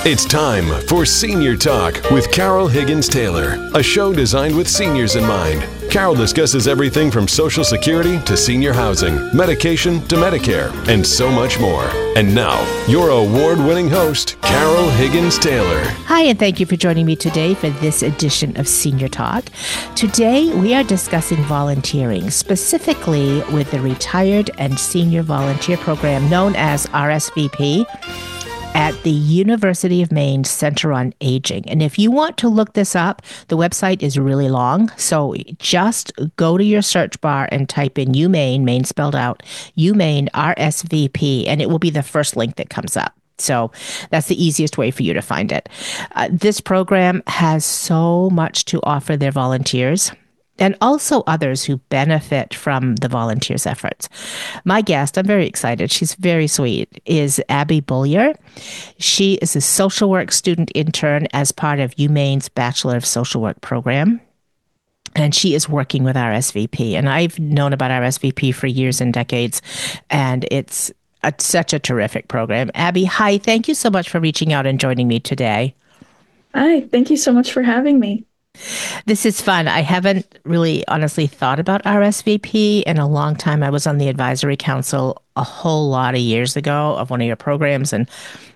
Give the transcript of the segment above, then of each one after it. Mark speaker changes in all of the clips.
Speaker 1: It's time for Senior Talk with Carol Higgins Taylor, a show designed with seniors in mind. Carol discusses everything from Social Security to senior housing, medication to Medicare, and so much more. And now, your award-winning host, Carol Higgins Taylor.
Speaker 2: Hi, and thank you for joining me today for this edition of Senior Talk. Today, we are discussing volunteering, specifically with the Retired and Senior Volunteer Program known as RSVP at the University of Maine Center on Aging. And if you want to look this up, the website is really long. So just go to your search bar and type in UMaine, Maine spelled out, UMaine RSVP, and it will be the first link that comes up. So that's the easiest way for you to find it. This program has so much to offer their volunteers and also others who benefit from the volunteers' efforts. My guest, I'm very excited, she's very sweet, is Abby Bullier. She is a social work student intern as part of UMaine's Bachelor of Social Work program. And she is working with RSVP. And I've known about RSVP for years and decades, and it's such a terrific program. Abby, hi, thank you so much for reaching out and joining me today.
Speaker 3: Hi, thank you so much for having me.
Speaker 2: This is fun. I haven't really honestly thought about RSVP in a long time. I was on the advisory council a whole lot of years ago of one of your programs and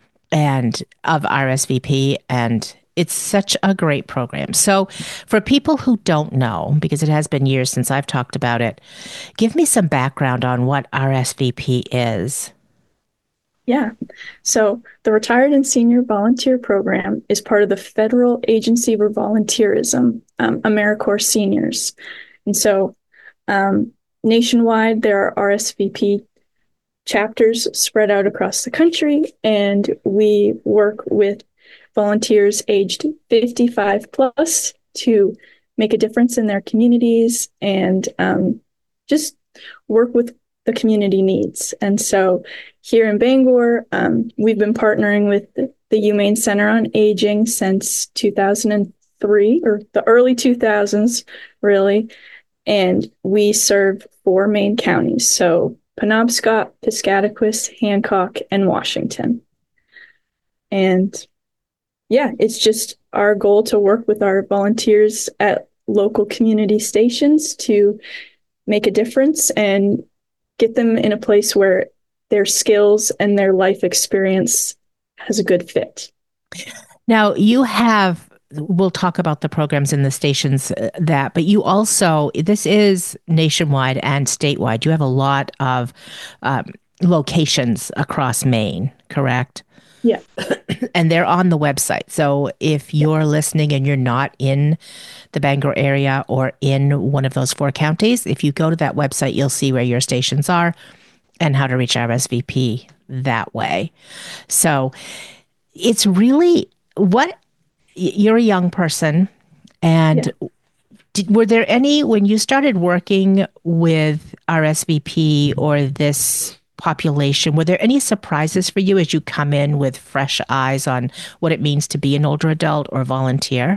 Speaker 2: of RSVP, and it's such a great program. So for people who don't know, because it has been years since I've talked about it, give me some background on what RSVP is.
Speaker 3: Yeah. So the Retired and Senior Volunteer Program is part of the Federal Agency for Volunteerism, AmeriCorps Seniors. And so nationwide, there are RSVP chapters spread out across the country, and we work with volunteers aged 55 plus to make a difference in their communities and just work with the community needs. And so here in Bangor, we've been partnering with the UMaine Center on Aging since 2003, or the early 2000s, really. And we serve 4 main counties, so Penobscot, Piscataquis, Hancock, and Washington. And yeah, it's just our goal to work with our volunteers at local community stations to make a difference and get them in a place where their skills and their life experience has a good fit.
Speaker 2: Now, we'll talk about the programs and the stations but you also, this is nationwide and statewide. You have a lot of locations across Maine, correct?
Speaker 3: Yeah.
Speaker 2: And they're on the website. So if you're listening and you're not in the Bangor area or in one of those 4 counties, if you go to that website, you'll see where your stations are and how to reach RSVP that way. So it's really you're a young person, and were there any, when you started working with RSVP or this population, were there any surprises for you as you come in with fresh eyes on what it means to be an older adult or volunteer?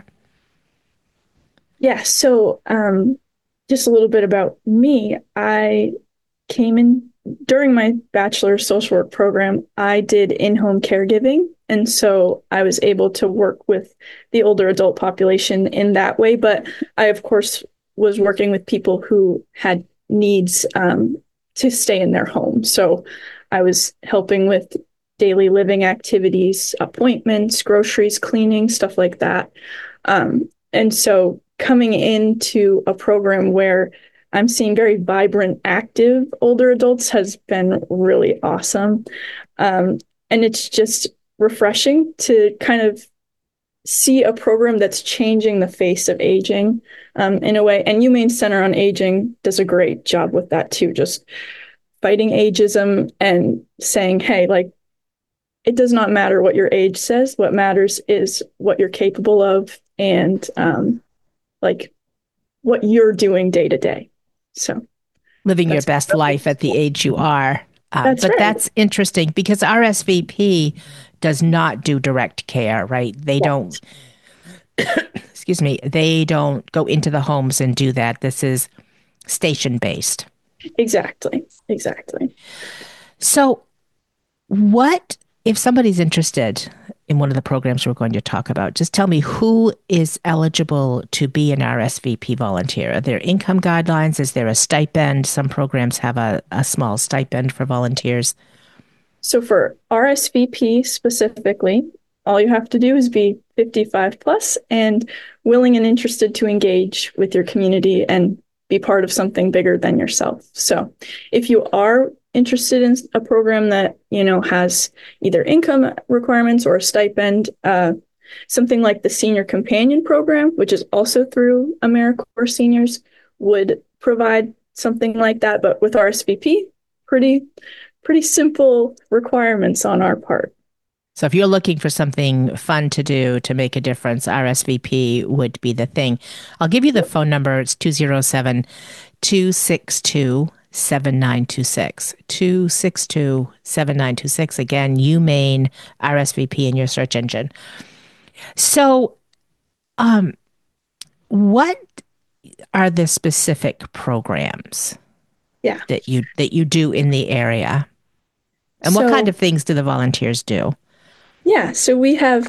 Speaker 3: Yeah, so just a little bit about me. I came in during my Bachelor of Social Work program. I did in-home caregiving, and so I was able to work with the older adult population in that way. But I, of course, was working with people who had needs to stay in their home. So I was helping with daily living activities, appointments, groceries, cleaning, stuff like that. And so coming into a program where I'm seeing very vibrant, active older adults has been really awesome. And it's just refreshing to kind of see a program that's changing the face of aging in a way. And UMaine Center on Aging does a great job with that too, just fighting ageism and saying, hey, like, it does not matter what your age says. What matters is what you're capable of and like what you're doing day to day. So
Speaker 2: living your best life at the age you are.
Speaker 3: That's
Speaker 2: but
Speaker 3: right.
Speaker 2: That's interesting because RSVP does not do direct care, right? They don't, excuse me, they don't go into the homes and do that. This is station-based.
Speaker 3: Exactly.
Speaker 2: So what, if somebody's interested in one of the programs we're going to talk about. Just tell me, who is eligible to be an RSVP volunteer? Are there income guidelines? Is there a stipend? Some programs have a small stipend for volunteers.
Speaker 3: So for RSVP specifically, all you have to do is be 55 plus and willing and interested to engage with your community and be part of something bigger than yourself. So if you are interested in a program that, has either income requirements or a stipend, something like the Senior Companion Program, which is also through AmeriCorps Seniors, would provide something like that. But with RSVP, pretty simple requirements on our part.
Speaker 2: So if you're looking for something fun to do to make a difference, RSVP would be the thing. I'll give you the phone number. It's 207-262-7926. 262-7926. Again, UMaine RSVP in your search engine. So, what are the specific programs that you do in the area? And what kind of things do the volunteers do?
Speaker 3: Yeah, so we have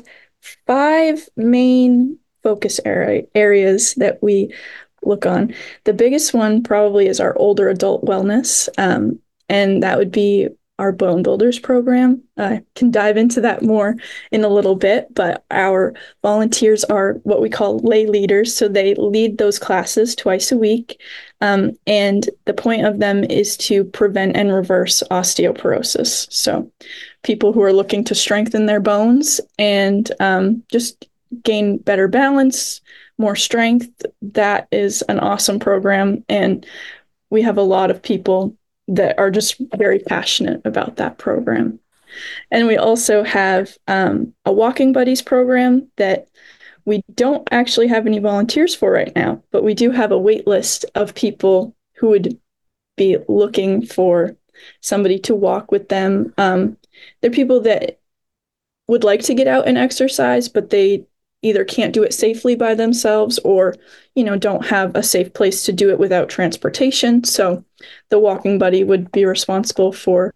Speaker 3: 5 main focus areas that we look on. The biggest one probably is our older adult wellness, and that would be our Bone Builders program. I can dive into that more in a little bit, but our volunteers are what we call lay leaders, so they lead those classes twice a week, and the point of them is to prevent and reverse osteoporosis. So people who are looking to strengthen their bones and just gain better balance, more strength. That is an awesome program. And we have a lot of people that are just very passionate about that program. And we also have a Walking Buddies program that we don't actually have any volunteers for right now, but we do have a wait list of people who would be looking for somebody to walk with them. They're people that would like to get out and exercise, but they either can't do it safely by themselves or, don't have a safe place to do it without transportation. So the walking buddy would be responsible for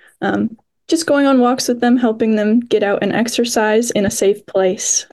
Speaker 3: just going on walks with them, helping them get out and exercise in a safe place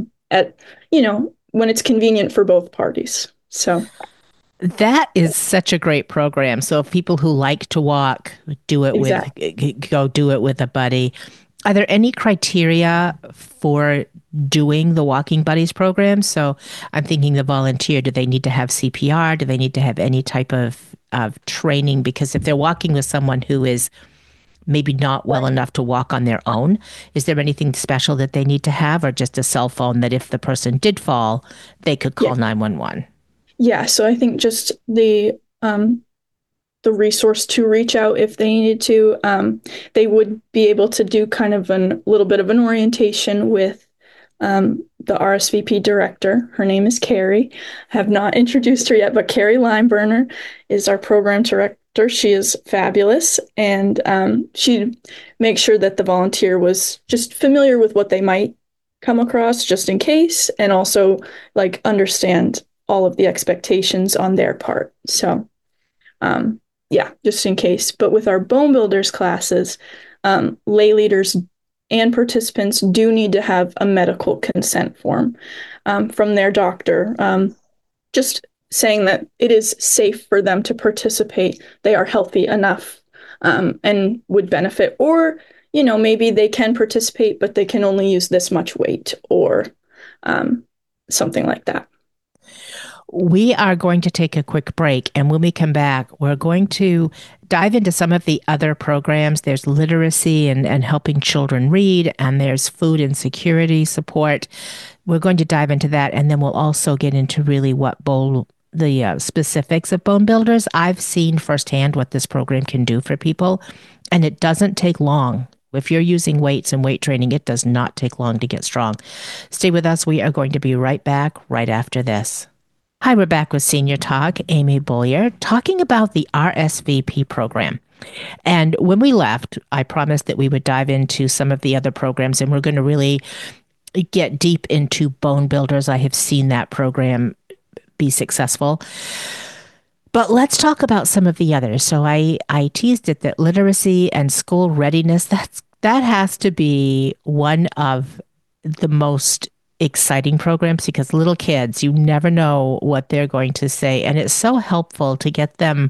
Speaker 3: when it's convenient for both parties. So
Speaker 2: that is such a great program. So if people who like to walk do it go do it with a buddy. Are there any criteria for doing the Walking Buddies program? So I'm thinking the volunteer, do they need to have CPR? Do they need to have any type of training? Because if they're walking with someone who is maybe not well enough to walk on their own, is there anything special that they need to have, or just a cell phone that if the person did fall, they could call 911?
Speaker 3: Yeah, so I think just the resource to reach out if they needed to. They would be able to do kind of a little bit of an orientation with the RSVP director. Her name is Carrie. I have not introduced her yet, but Carrie Limeburner is our program director. She is fabulous, and she makes sure that the volunteer was just familiar with what they might come across just in case, and also understand all of the expectations on their part. So just in case. But with our Bone Builders classes, lay leaders and participants do need to have a medical consent form from their doctor, just saying that it is safe for them to participate. They are healthy enough and would benefit. Or, maybe they can participate, but they can only use this much weight or something like that.
Speaker 2: We are going to take a quick break, and when we come back, we're going to dive into some of the other programs. There's literacy and helping children read, and there's food insecurity support. We're going to dive into that, and then we'll also get into really what the specifics of Bone Builders. I've seen firsthand what this program can do for people, and it doesn't take long. If you're using weights and weight training, it does not take long to get strong. Stay with us. We are going to be right back right after this. Hi, we're back with Senior Talk, Amy Bollier, talking about the RSVP program. And when we left, I promised that we would dive into some of the other programs, and we're going to really get deep into Bone Builders. I have seen that program be successful. But let's talk about some of the others. So I teased it that literacy and school readiness, that's That has to be one of the most exciting programs because little kids, you never know what they're going to say. And it's so helpful to get them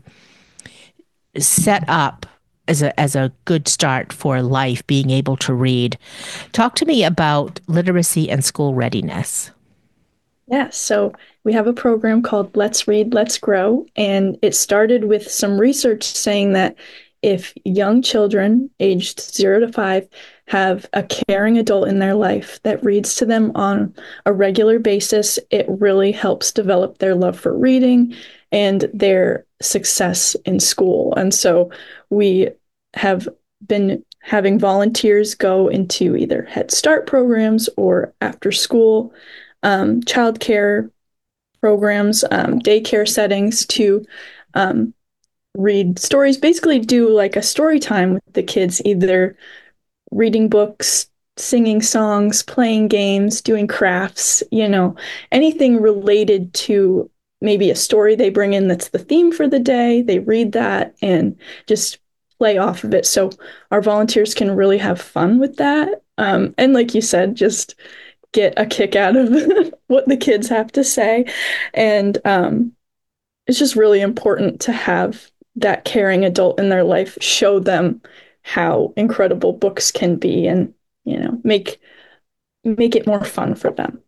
Speaker 2: set up as a good start for life, being able to read. Talk to me about literacy and school readiness.
Speaker 3: Yeah, so we have a program called Let's Read, Let's Grow, and it started with some research saying that if young children aged 0 to 5 have a caring adult in their life that reads to them on a regular basis, it really helps develop their love for reading and their success in school. And so we have been having volunteers go into either Head Start programs or after school childcare programs, daycare settings to read stories, basically do like a story time with the kids, either reading books, singing songs, playing games, doing crafts, anything related to maybe a story they bring in that's the theme for the day. They read that and just play off of it. So our volunteers can really have fun with that. And like you said, just get a kick out of what the kids have to say. And it's just really important to have that caring adult in their life show them how incredible books can be and, make it more fun for them.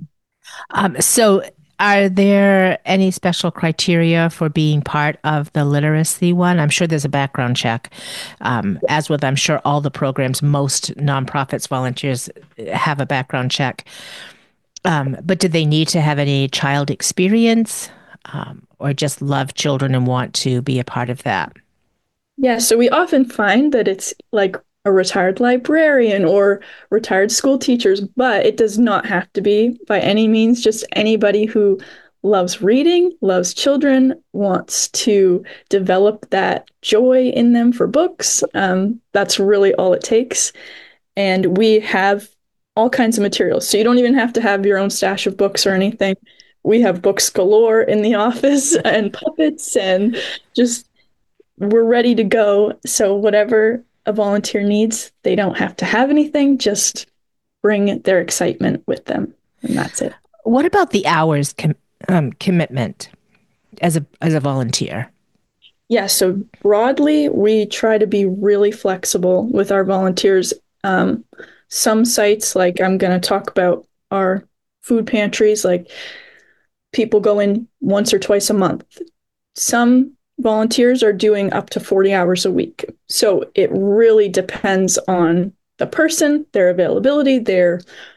Speaker 2: So, are there any special criteria for being part of the literacy one? I'm sure there's a background check, as with I'm sure all the programs, most nonprofits, volunteers have a background check. But do they need to have any child experience or just love children and want to be a part of that?
Speaker 3: Yeah, so we often find that it's like a retired librarian or retired school teachers, but it does not have to be by any means just anybody who loves reading, loves children, wants to develop that joy in them for books. That's really all it takes. And we have all kinds of materials. So you don't even have to have your own stash of books or anything. We have books galore in the office and puppets and just we're ready to go. So whatever a volunteer needs, they don't have to have anything, just bring their excitement with them. And that's it.
Speaker 2: What about the hours commitment as a volunteer?
Speaker 3: Yeah, so broadly, we try to be really flexible with our volunteers. Some sites, like I'm going to talk about our food pantries, like people go in once or twice a month. Some volunteers are doing up to 40 hours a week. So it really depends on the person, their availability, their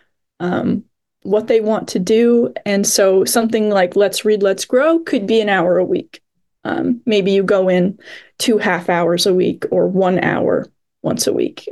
Speaker 3: what they want to do. And so something like Let's Read, Let's Grow could be an hour a week. Maybe you go in 2 half hours a week or 1 hour once a week.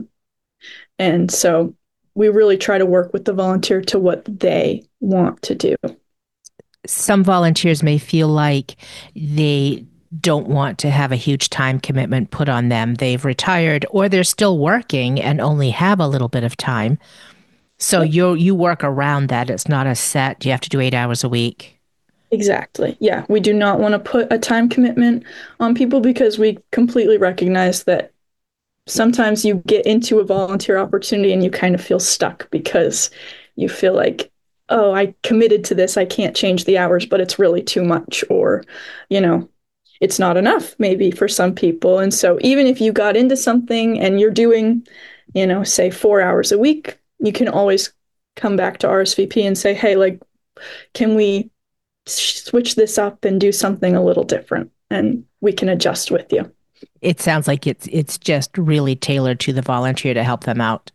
Speaker 3: And so we really try to work with the volunteer to what they want to do.
Speaker 2: Some volunteers may feel like they don't want to have a huge time commitment put on them. They've retired or they're still working and only have a little bit of time. So you work around that. It's not a set, you have to do 8 hours a week.
Speaker 3: Exactly. Yeah. We do not want to put a time commitment on people because we completely recognize that sometimes you get into a volunteer opportunity and you kind of feel stuck because you feel like, oh, I committed to this. I can't change the hours, but it's really too much. Or, it's not enough maybe for some people. And so even if you got into something and you're doing, say 4 hours a week, you can always come back to RSVP and say, hey, like, can we switch this up and do something a little different? And we can adjust with you.
Speaker 2: It sounds like it's just really tailored to the volunteer to help them out.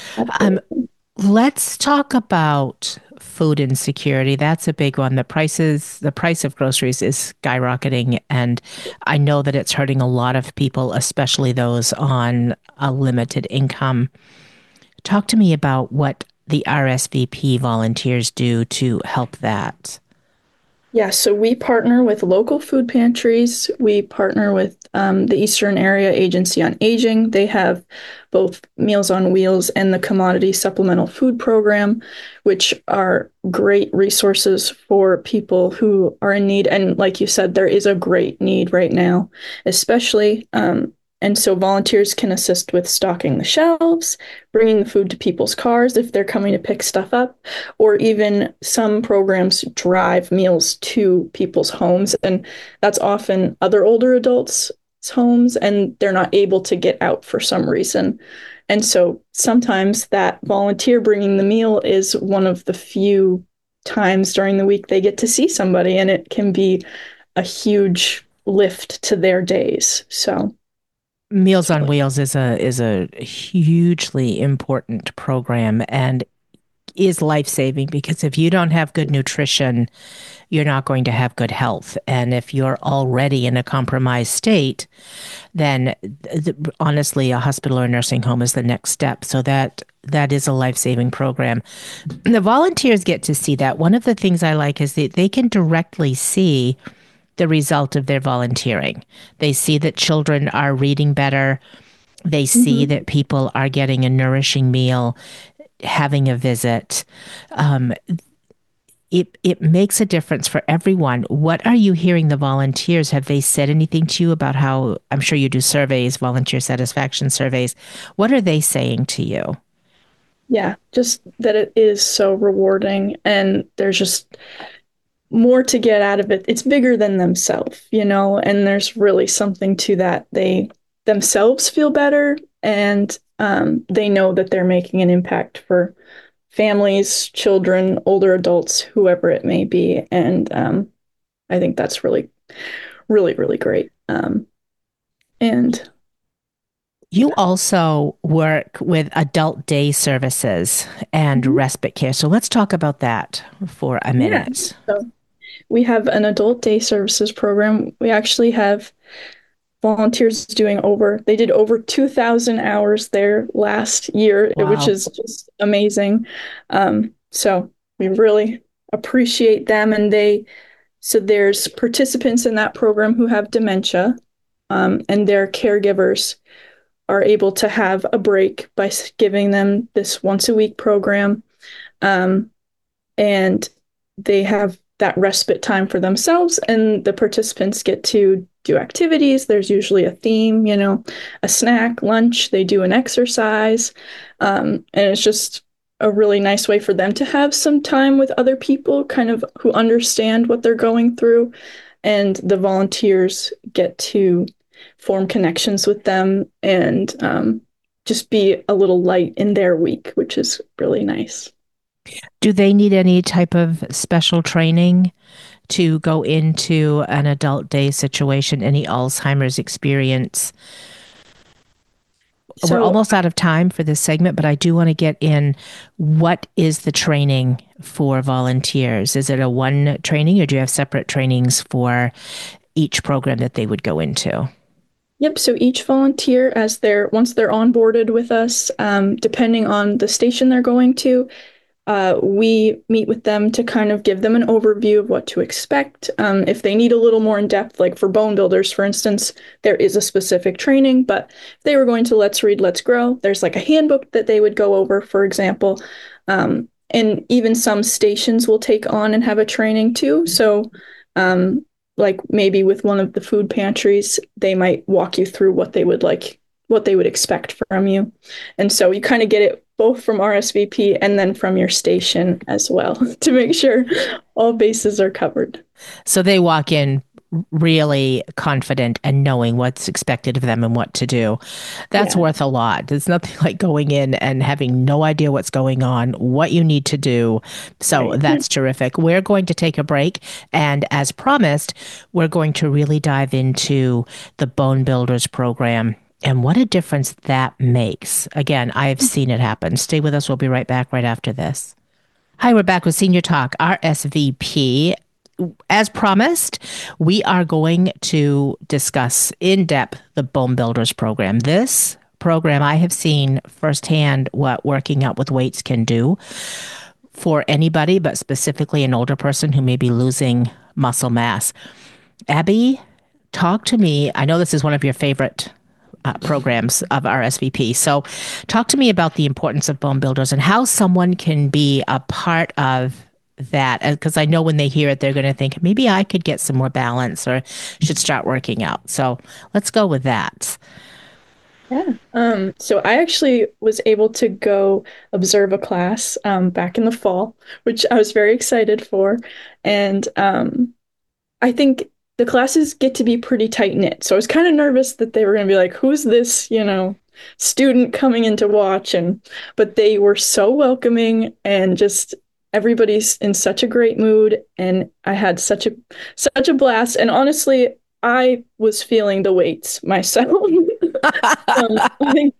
Speaker 2: Let's talk about food insecurity. That's a big one. The price of groceries is skyrocketing, and I know that it's hurting a lot of people, especially those on a limited income. Talk to me about what the RSVP volunteers do to help that.
Speaker 3: Yeah, so we partner with local food pantries. We partner with the Eastern Area Agency on Aging. They have both Meals on Wheels and the Commodity Supplemental Food Program, which are great resources for people who are in need. And like you said, there is a great need right now, especially And so volunteers can assist with stocking the shelves, bringing the food to people's cars if they're coming to pick stuff up, or even some programs drive meals to people's homes. And that's often other older adults' homes, and they're not able to get out for some reason. And so sometimes that volunteer bringing the meal is one of the few times during the week they get to see somebody, and it can be a huge lift to their days. So
Speaker 2: Meals on Wheels is a hugely important program and is life-saving, because if you don't have good nutrition, you're not going to have good health. And if you're already in a compromised state, then honestly, a hospital or nursing home is the next step. So that is a life-saving program. The volunteers get to see that. One of the things I like is that they can directly see the result of their volunteering. They see that children are reading better. They see that people are getting a nourishing meal, having a visit. It makes a difference for everyone. What are you hearing the volunteers? Have they said anything to you about how, I'm sure you do surveys, volunteer satisfaction surveys. What are they saying to you?
Speaker 3: Yeah, just that it is so rewarding, and there's just more to get out of it. It's bigger than themselves, and there's really something to that. They themselves feel better, and they know that they're making an impact for families, children, older adults, whoever it may be. And I think that's really, really, really great. And
Speaker 2: you also work with adult day services and respite care. So let's talk about that for a minute.
Speaker 3: Yeah. So we have an adult day services program. We actually have volunteers they did over 2,000 hours there last year,
Speaker 2: Wow.
Speaker 3: which is just amazing. So we really appreciate them. And so there's participants in that program who have dementia, and their caregivers are able to have a break by giving them this once a week program. And they have that respite time for themselves, and the participants get to do activities. There's usually a theme, a snack, lunch, they do an exercise. And it's just a really nice way for them to have some time with other people kind of who understand what they're going through. And the volunteers get to form connections with them and just be a little light in their week, which is really nice.
Speaker 2: Do they need any type of special training to go into an adult day situation, any Alzheimer's experience?
Speaker 3: So,
Speaker 2: we're almost out of time for this segment, but I do want to get in, what is the training for volunteers? Is it a one training, or do you have separate trainings for each program that they would go into?
Speaker 3: Yep. So each volunteer, once they're onboarded with us, depending on the station they're going to, we meet with them to kind of give them an overview of what to expect. If they need a little more in depth, like for bone builders, for instance, there is a specific training. But if they were going to Let's Read, Let's Grow, there's like a handbook that they would go over, for example. And even some stations will take on and have a training too. So like maybe with one of the food pantries, they might walk you through what they would expect from you. And so you kind of get it both from RSVP and then from your station as well to make sure all bases are covered.
Speaker 2: So they walk in really confident and knowing what's expected of them and what to do. That's worth a lot. There's nothing like going in and having no idea what's going on, what you need to do. So that's terrific. We're going to take a break. And as promised, we're going to really dive into the Bone Builders program and what a difference that makes. Again, I have seen it happen. Stay with us. We'll be right back right after this. Hi, we're back with Senior Talk, RSVP. As promised, we are going to discuss in depth the Bone Builders program. This program, I have seen firsthand what working out with weights can do for anybody, but specifically an older person who may be losing muscle mass. Abby, talk to me. I know this is one of your favorite programs of RSVP. So talk to me about the importance of Bone Builders and how someone can be a part of that, because I know when they hear it, they're going to think, maybe I could get some more balance or should start working out. So let's go with that.
Speaker 3: Yeah. So I actually was able to go observe a class back in the fall, which I was very excited for. And I think the classes get to be pretty tight knit. So I was kind of nervous that they were going to be like, who's this, student coming in to watch? But they were so welcoming and just everybody's in such a great mood. And I had such a blast. And honestly, I was feeling the weights myself. I think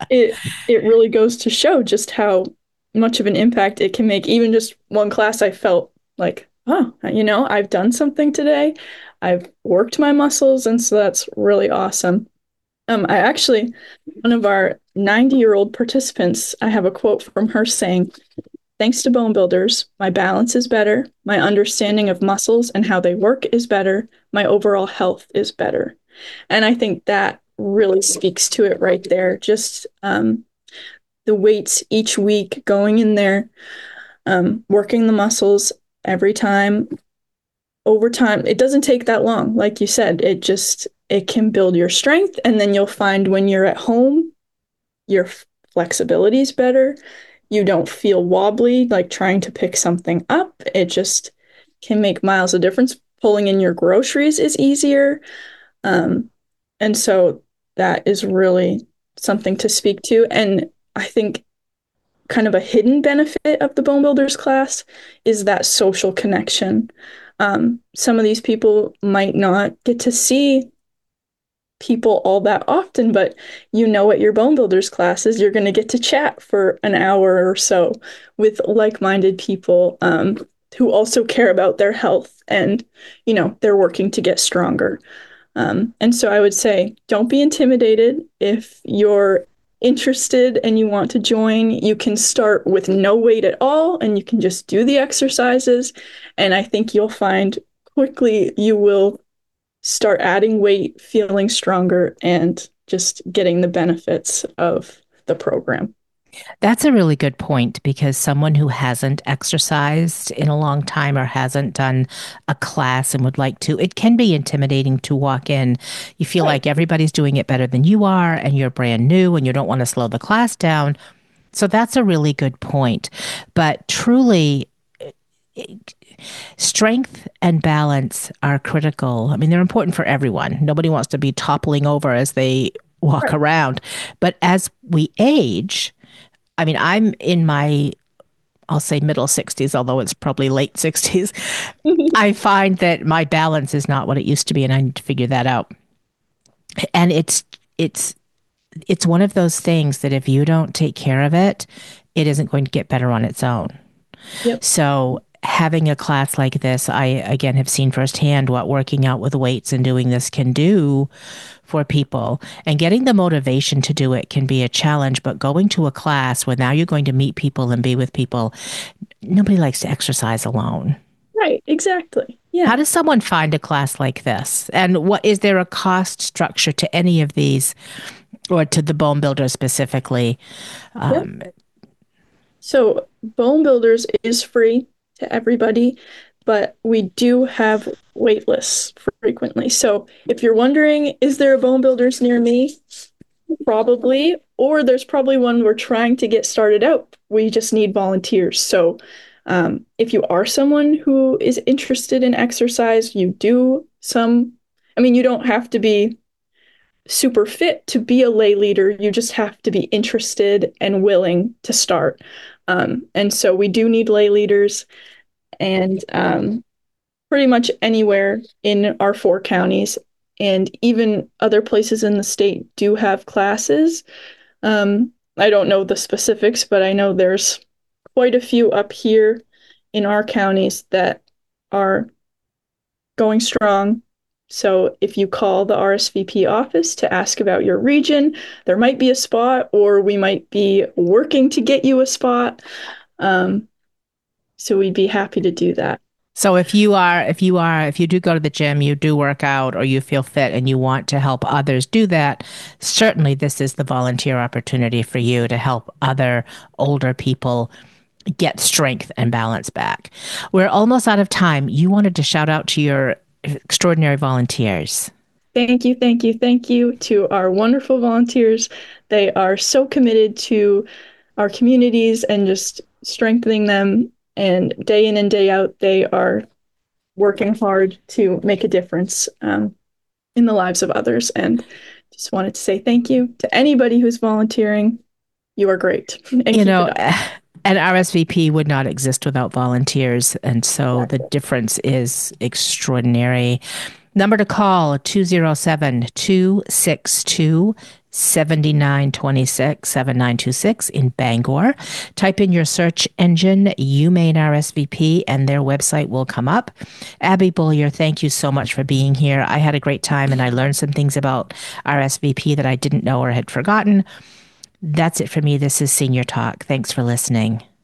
Speaker 3: it really goes to show just how much of an impact it can make. Even just one class, I felt like, oh, I've done something today. I've worked my muscles, and so that's really awesome. I actually, one of our 90-year-old participants, I have a quote from her saying, "Thanks to bone builders, my balance is better, my understanding of muscles and how they work is better, my overall health is better." And I think that really speaks to it right there. Just the weights each week, going in there, working the muscles every time. Over time, it doesn't take that long. Like you said, it can build your strength, and then you'll find when you're at home, your flexibility is better. You don't feel wobbly like trying to pick something up. It just can make miles of difference. Pulling in your groceries is easier. Um, and so that is really something to speak to. And I think kind of a hidden benefit of the Bone Builders class is that social connection. Some of these people might not get to see people all that often, but at your Bone Builders classes, you're going to get to chat for an hour or so with like-minded people who also care about their health and, they're working to get stronger. And so I would say, don't be intimidated. If you're interested and you want to join, you can start with no weight at all and you can just do the exercises. And I think you'll find quickly you will start adding weight, feeling stronger, and just getting the benefits of the program.
Speaker 2: That's a really good point because someone who hasn't exercised in a long time or hasn't done a class and would like to, it can be intimidating to walk in. You feel
Speaker 3: Right.
Speaker 2: like everybody's doing it better than you are and you're brand new and you don't want to slow the class down. So that's a really good point. But truly, strength and balance are critical. I mean, they're important for everyone. Nobody wants to be toppling over as they walk
Speaker 3: Right.
Speaker 2: around. But as we age, I mean, I'm in my, I'll say middle 60s, although it's probably late 60s. I find that my balance is not what it used to be, and I need to figure that out. And it's it's one of those things that if you don't take care of it, it isn't going to get better on its own.
Speaker 3: Yep.
Speaker 2: So having a class like this, I again have seen firsthand what working out with weights and doing this can do for people. And getting the motivation to do it can be a challenge, but going to a class where now you're going to meet people and be with people, nobody likes to exercise alone.
Speaker 3: Right. Exactly.
Speaker 2: How
Speaker 3: Yeah.
Speaker 2: does someone find a class like this? And what is there a cost structure to any of these or to the bone builder specifically?
Speaker 3: Yep.
Speaker 2: Um,
Speaker 3: So Bone Builders is free to everybody, but we do have wait lists frequently. So if you're wondering, is there a Bone Builders near me? Probably, or there's probably one we're trying to get started out. We just need volunteers. So if you are someone who is interested in exercise, you don't have to be super fit to be a lay leader. You just have to be interested and willing to start. And so we do need lay leaders, and pretty much anywhere in our 4 counties and even other places in the state do have classes. I don't know the specifics, but I know there's quite a few up here in our counties that are going strong. So if you call the RSVP office to ask about your region, there might be a spot, or we might be working to get you a spot. Um, so we'd be happy to do that.
Speaker 2: So if you do go to the gym, you do work out or you feel fit and you want to help others do that, certainly this is the volunteer opportunity for you to help other older people get strength and balance back. We're almost out of time. You wanted to shout out to your extraordinary volunteers.
Speaker 3: thank you, thank you, thank you to our wonderful volunteers. They are so committed to our communities and just strengthening them. And day in and day out, they are working hard to make a difference in the lives of others. And just wanted to say thank you to anybody who's volunteering. You are great. And
Speaker 2: you know, an RSVP would not exist without volunteers. And so the difference is extraordinary. Number to call, 207-262-7926, in Bangor. Type in your search engine, UMaine RSVP, and their website will come up. Abby Bullier, thank you so much for being here. I had a great time, and I learned some things about RSVP that I didn't know or had forgotten. That's it for me. This is Senior Talk. Thanks for listening.